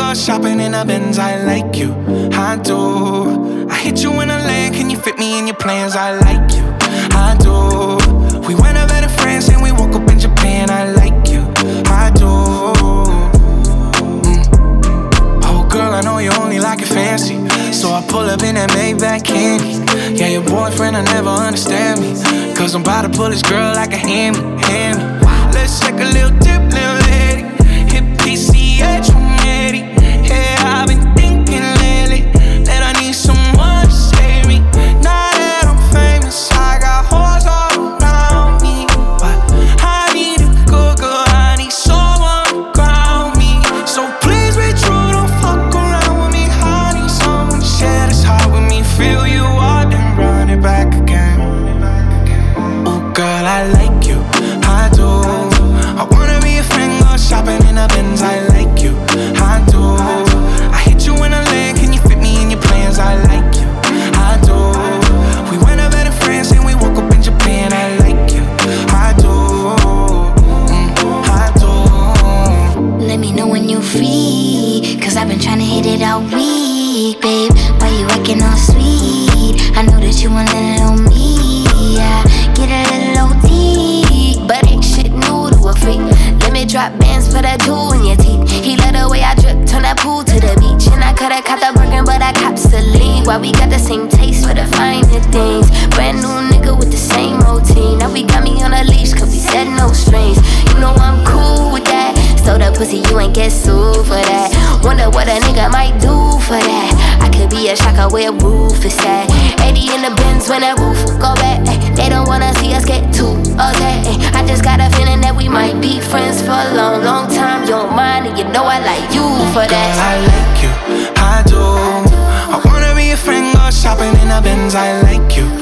go shopping in a Benz, I like you, I do. I hit you in a land, can you fit me in your plans? I like you, I do. We went over to France and we woke up in Japan, I like you, I do. Oh girl, I know you only like it fancy, so I pull up in that Maybach candy. Yeah, your boyfriend will never understand me, cause I'm about to pull this girl like a hammy. Let's take a little dip, little lady. Hit PCH from Eddie. Yeah, I've been thinking lately that I need someone to save me. Now that I'm famous, I got hoes all around me, but I need a good girl, I need someone to ground me. So please be true, don't fuck around with me. I need someone to share this heart with me. Fill you up and run it back again. Oh girl, I like you, I do. I wanna be a friend, go shopping in a Benz, I like you, I do. I hit you in a land, can you fit me in your plans? I like you, I do. We went over to France and we woke up in Japan, I like you, I do, I do. Let me know when you free, cause I've been tryna hit it all week, babe. Why you acting all sweet? I know that you want a little me, yeah. Get a little OT, but ain't shit new to a freak. Let me drop bands, put a jewel in your teeth. He let the way I drip, turn that pool to the beach. And I coulda caught the Birkin, but I cops the lead. Why we got the same taste for the finer things? Brand new nigga with the same routine. Now we got me on a leash, cause we said no strings. You know I'm cool with that. Stole the pussy, you ain't get sued for that. Wonder what a nigga might do for that. I could be a shocker where roof is at. 80 in the Benz when the roof go back. They don't wanna see us get too okay. I just got a feeling that we might be friends for a long, long time. You don't mind, and you know I like you for that. Girl, I like you, I do. I wanna be a friend, go shopping in a Benz, I like you,